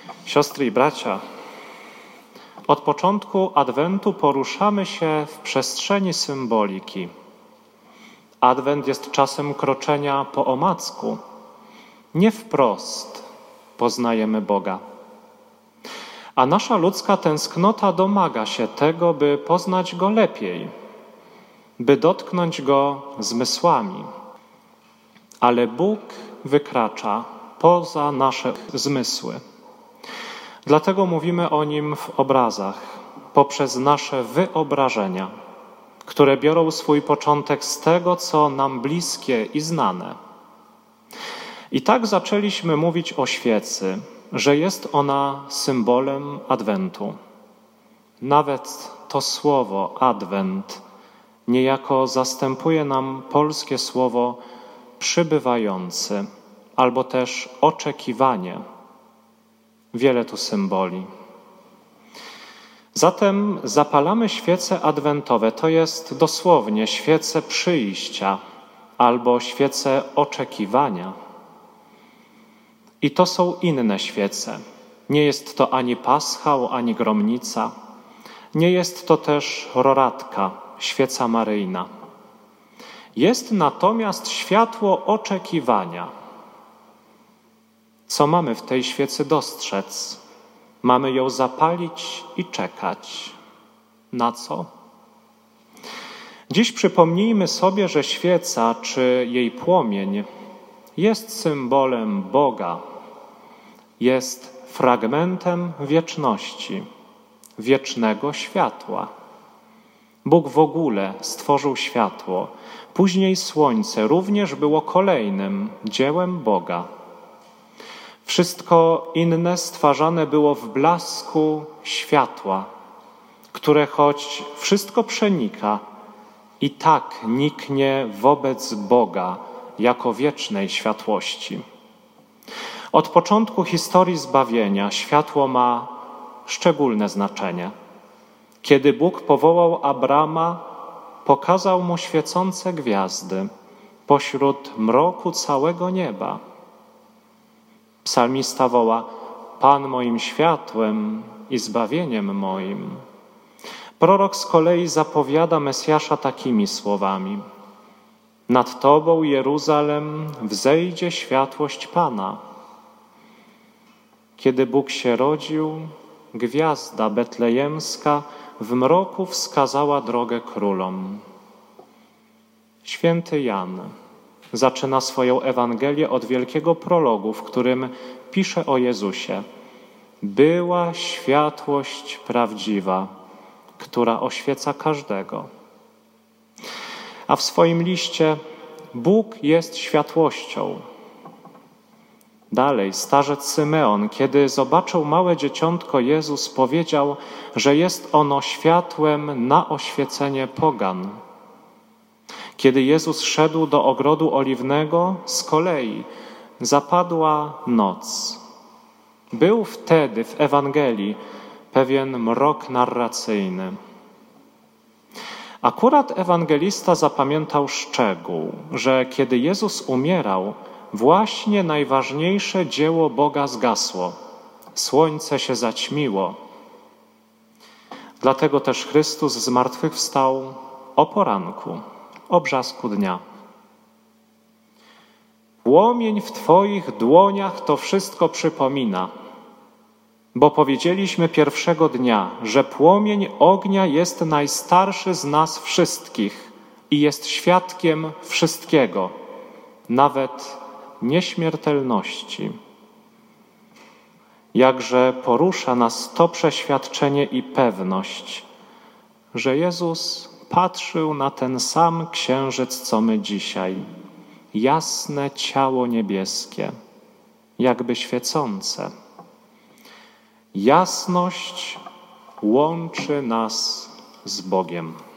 Siostry i bracia, od początku Adwentu poruszamy się w przestrzeni symboliki. Adwent jest czasem kroczenia po omacku. Nie wprost poznajemy Boga. A nasza ludzka tęsknota domaga się tego, by poznać Go lepiej, by dotknąć Go zmysłami. Ale Bóg wykracza poza nasze zmysły. Dlatego mówimy o Nim w obrazach, poprzez nasze wyobrażenia, które biorą swój początek z tego, co nam bliskie i znane. I tak zaczęliśmy mówić o świecy, że jest ona symbolem Adwentu. Nawet to słowo Adwent niejako zastępuje nam polskie słowo przybywający albo też oczekiwanie. Wiele tu symboli. Zatem zapalamy świece adwentowe, to jest dosłownie świece przyjścia albo świece oczekiwania. I to są inne świece. Nie jest to ani paschał, ani gromnica. Nie jest to też roratka, świeca maryjna. Jest natomiast światło oczekiwania. Co mamy w tej świecy dostrzec? Mamy ją zapalić i czekać. Na co? Dziś przypomnijmy sobie, że świeca czy jej płomień jest symbolem Boga, jest fragmentem wieczności, wiecznego światła. Bóg w ogóle stworzył światło, później słońce również było kolejnym dziełem Boga. Wszystko inne stwarzane było w blasku światła, które choć wszystko przenika, i tak niknie wobec Boga jako wiecznej światłości. Od początku historii zbawienia światło ma szczególne znaczenie. Kiedy Bóg powołał Abrama, pokazał mu świecące gwiazdy pośród mroku całego nieba. Psalmista woła: Pan moim światłem i zbawieniem moim. Prorok z kolei zapowiada Mesjasza takimi słowami: Nad Tobą, Jeruzalem, wzejdzie światłość Pana. Kiedy Bóg się rodził, gwiazda betlejemska w mroku wskazała drogę królom. Święty Jan zaczyna swoją Ewangelię od wielkiego prologu, w którym pisze o Jezusie: Była światłość prawdziwa, która oświeca każdego. A w swoim liście Bóg jest światłością. Dalej starzec Symeon, kiedy zobaczył małe dzieciątko Jezus, powiedział, że jest ono światłem na oświecenie pogan. Kiedy Jezus szedł do ogrodu oliwnego, z kolei zapadła noc. Był wtedy w Ewangelii pewien mrok narracyjny. Akurat ewangelista zapamiętał szczegół, że kiedy Jezus umierał, właśnie najważniejsze dzieło Boga zgasło. Słońce się zaćmiło. Dlatego też Chrystus zmartwychwstał o poranku, o brzasku dnia. Płomień w Twoich dłoniach to wszystko przypomina, bo powiedzieliśmy pierwszego dnia, że płomień ognia jest najstarszy z nas wszystkich i jest świadkiem wszystkiego, nawet nieśmiertelności. Jakże porusza nas to przeświadczenie i pewność, że Jezus patrzył na ten sam księżyc, co my dzisiaj. Jasne ciało niebieskie, jakby świecące. Jasność łączy nas z Bogiem.